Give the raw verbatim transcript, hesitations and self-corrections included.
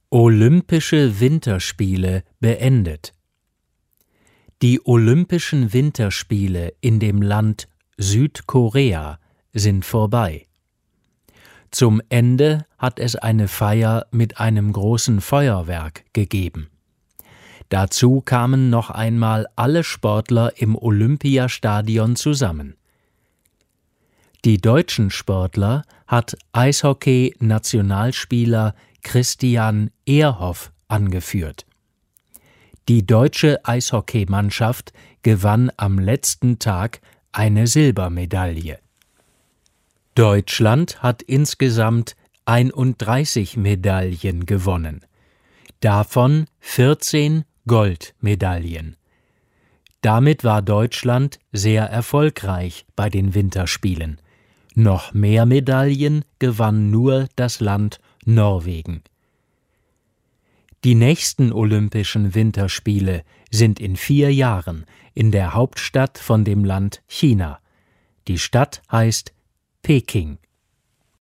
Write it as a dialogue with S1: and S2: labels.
S1: Olympische Winterspiele beendet. Die Olympischen Winterspiele in dem Land Südkorea sind vorbei. Zum Ende hat es eine Feier mit einem großen Feuerwerk gegeben. Dazu kamen noch einmal alle Sportler im Olympiastadion zusammen. Die deutschen Sportler hat Eishockey-Nationalspieler Christian Ehrhoff angeführt. Die deutsche Eishockeymannschaft gewann am letzten Tag eine Silbermedaille. Deutschland hat insgesamt einunddreißig Medaillen gewonnen, davon vierzehn Goldmedaillen. Damit war Deutschland sehr erfolgreich bei den Winterspielen. Noch mehr Medaillen gewann nur das Land Norwegen. Die nächsten Olympischen Winterspiele sind in vier Jahren in der Hauptstadt von dem Land China. Die Stadt heißt Peking.